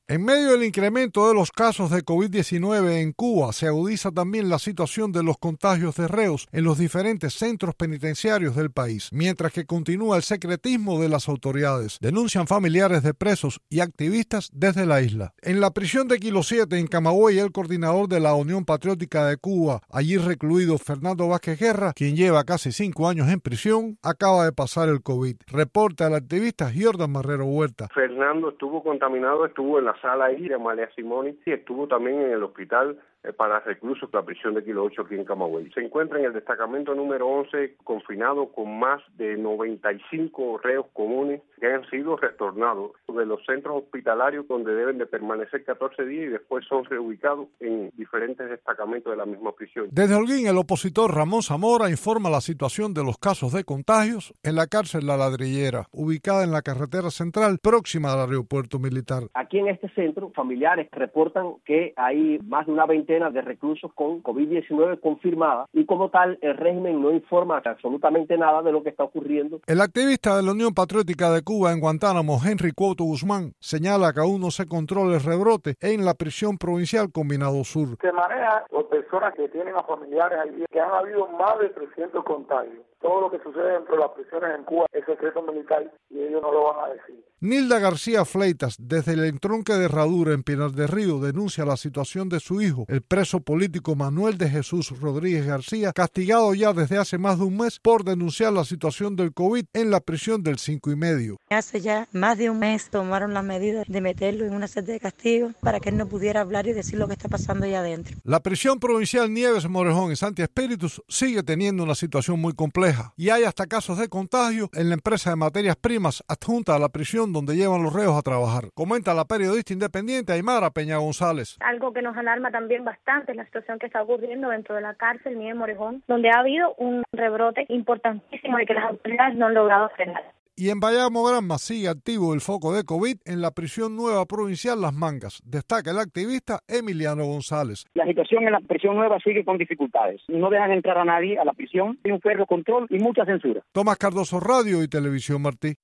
En medio del incremento de los casos de COVID-19 en Cuba, se agudiza también la situación de los contagios de reos en los diferentes centros penitenciarios del país, mientras que continúa el secretismo de las autoridades, denuncian familiares de presos y activistas desde la isla. En la prisión de Kilo 7 en Camagüey, el coordinador de la Unión Patriótica de Cuba, allí recluido Fernando Vázquez Guerra, quien lleva casi 5 años en prisión, acaba de pasar el COVID. Reporta el activista Jordan Marrero Huerta. Fernando estuvo contaminado, estuvo en la sala ahí de Amalia Simoni y estuvo también en el hospital para reclusos, la prisión de Kilo 8 aquí en Camagüey. Se encuentra en el destacamento número 11 confinado con más de 95 reos comunes que han sido retornados de los centros hospitalarios donde deben de permanecer 14 días y después son reubicados en diferentes destacamentos de la misma prisión. Desde Holguín, el opositor Ramón Zamora informa la situación de los casos de contagios en la cárcel La Ladrillera, ubicada en la carretera central próxima al aeropuerto militar. Aquí en este centro, familiares reportan que hay más de una veintena de reclusos con COVID-19 confirmada y como tal el régimen no informa absolutamente nada de lo que está ocurriendo. El activista de la Unión Patriótica de Cuba en Guantánamo, Henry Cuauto Guzmán, señala que aún no se controla el rebrote en la prisión provincial Combinado Sur. Se maneja por personas que tienen a familiares allí, que han habido más de 300 contagios. Todo lo que sucede dentro de las prisiones en Cuba es secreto militar y ellos no lo van a decir. Nilda García Fleitas, desde el entronque de Herradura en Pinar del Río, denuncia la situación de su hijo, el preso político Manuel de Jesús Rodríguez García, castigado ya desde hace más de un mes por denunciar la situación del COVID en la prisión del 5 y medio. Hace ya más de un mes tomaron las medidas de meterlo en una celda de castigo para que él no pudiera hablar y decir lo que está pasando allá adentro. La prisión provincial Nieves Morejón en Santi Espíritus sigue teniendo una situación muy compleja y hay hasta casos de contagio en la empresa de materias primas adjunta a la prisión donde llevan los reos a trabajar. Comenta la periodista independiente Aymara Peña González. Algo que nos alarma también bastante es la situación que está ocurriendo dentro de la cárcel Nieves Morejón, donde ha habido un rebrote importantísimo y que las autoridades no han logrado frenar. Y en Bayamo Granma sigue activo el foco de COVID en la prisión nueva provincial Las Mangas, destaca el activista Emiliano González. La situación en la prisión nueva sigue con dificultades. No dejan entrar a nadie a la prisión, hay un ferro control y mucha censura. Tomás Cardoso, Radio y Televisión Martí.